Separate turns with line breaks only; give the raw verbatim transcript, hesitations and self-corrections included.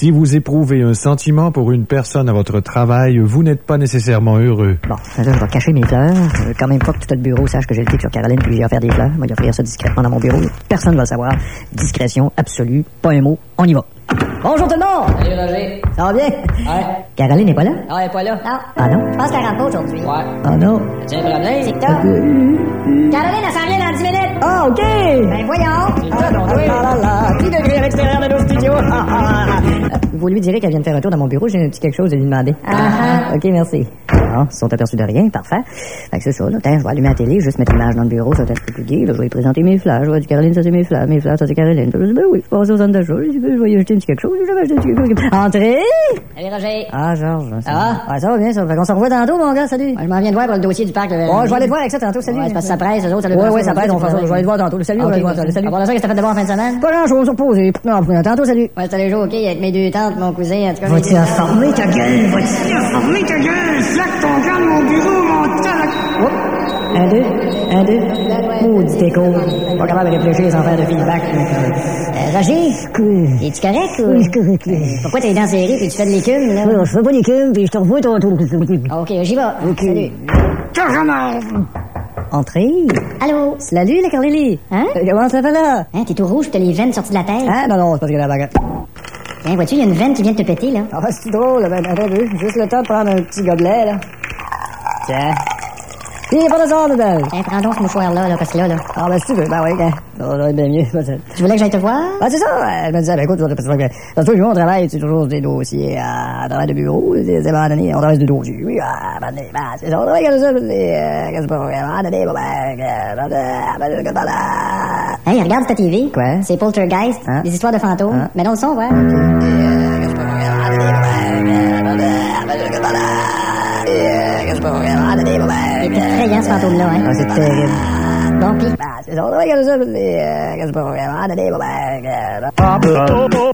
Si vous éprouvez un sentiment pour une personne à votre travail, vous n'êtes pas nécessairement heureux.
Bon, là, je vais cacher mes fleurs. Je veux quand même pas que tout le bureau sache que j'ai le clic sur Caroline puis j'ai offert des fleurs. Moi, il va offrir ça discrètement dans mon bureau. Personne ne va le savoir. Discrétion absolue. Pas un mot. On y va. Bonjour tout le monde!
Salut Roger.
Ça va bien?
Ouais.
Caroline n'est pas là?
Non, elle est pas là.
Non.
Ah non?
Je pense qu'elle rentre pas aujourd'hui.
Ouais.
Ah non?
As-tu un problème?
C'est que t'as. Caroline, elle s'en vient dans dix minutes.
Ah, OK!
Ben voyons.
Ah, non, oui. Ah là là. dix degrés à l'extérieur de nos studios. Ah, ah, ah. Vous lui direz qu'elle vient de faire un tour dans mon bureau. J'ai un petit quelque chose à lui demander.
Ah,
OK, merci. Bon, ils sont aperçus de rien. Parfait. Fait que c'est ça, là. Tiens, je vais allumer la télé, juste mettre l'image dans le bureau. Ça va être un peu plus gai. Là, je vais lui présenter mes fleurs. Je vais dire, Caroline, ça c'est mes fleurs. Mes fleurs, ça c'est Caroline. Je dis, ben oui, je passe au centre d'achat. Je vais lui acheter un petit quelque chose. Je vais acheter un petit quelque chose. Entrez!
Salut Roger.
Ah, Georges.
Ça va?
Ouais, ça va bien, ça. Fait qu'on se revoit tantôt, mon gars. Salut.
Moi, je m'en viens de voir pour le dossier du parc. Là,
Ouais, je vais aller te voir avec ça tantôt. Salut.
Ouais, c'est parce que ça presse, eux autres. Ça
Ouais, ouais, ça presse. On fait ça. Je vais aller te voir tantôt. Salut, on va aller te voir. Salut.
À part de ça, qu'est-ce que t'as fait de bon en fin de semaine?
Pas grand-chose, reposer. Non, tantôt, salut.
Ouais, c'était le jour, OK, avec mes deux tantes, mon cousin, en tout cas.
Vas-tu informer ta gueule? Vas-tu informer ta gueule? Flaque ton gars de mon bureau, mon tabac. Oh. Un, deux. Un, deux. Maudit écho. Pas capable de réfléchir sans faire de feedback.
Euh, Roger? Es-tu correct ou?
Oui, je suis correct, là.
Pourquoi t'es dents serrées puis tu fais de l'écume, là?
Non, je fais pas d'écume, puis je te revois tantôt.
Ah, OK, j'y vais.
OK.
Salut.
Entrez.
Allô?
Salut, la Carlélie.
Hein?
Euh, Comment ça fait là?
Hein, t'es tout rouge, t'as les veines sorties de la tête.
Hein? Non, non, c'est parce que la baguette.
Hein, vois-tu, il y a une veine qui vient de te péter, là.
Ah, c'est drôle, ben, attends un peu. Juste le temps de prendre un petit gobelet, là. Tiens. Puis, pas de ça, belle.
Tiens, prends donc ce mouchoir-là, là, parce que là, là.
Ah, ben, si tu veux, ben oui, hein. Ça va être bien mieux, peut-être.
Tu voulais que j'aille te voir?
Ben, c'est ça, elle me disait, ben, écoute, parce que, dans tout le monde, on travaille, c'est toujours des dossiers, à travail de bureau, c'est, à un moment donné, on travaille des dossiers, oui, à un moment donné, ben, c'est ça, on travaille comme ça, c'est, euh, qu'est-ce que c'est pas, à un moment donné, bon, ben, ben, ben, ben, ben,
Hey, regarde ta T V.
Quoi?
C'est Poltergeist,
Hein?
des histoires de fantômes.
Hein?
Mais non le son, ouais. C'est effrayant, ce fantôme-là, hein.
Ah, c'est terrible.
Bon, pis.
Ben, c'est ça, on travaille comme ça, c'est, euh, qu'est-ce que c'est pas, à un moment donné, bon, ben,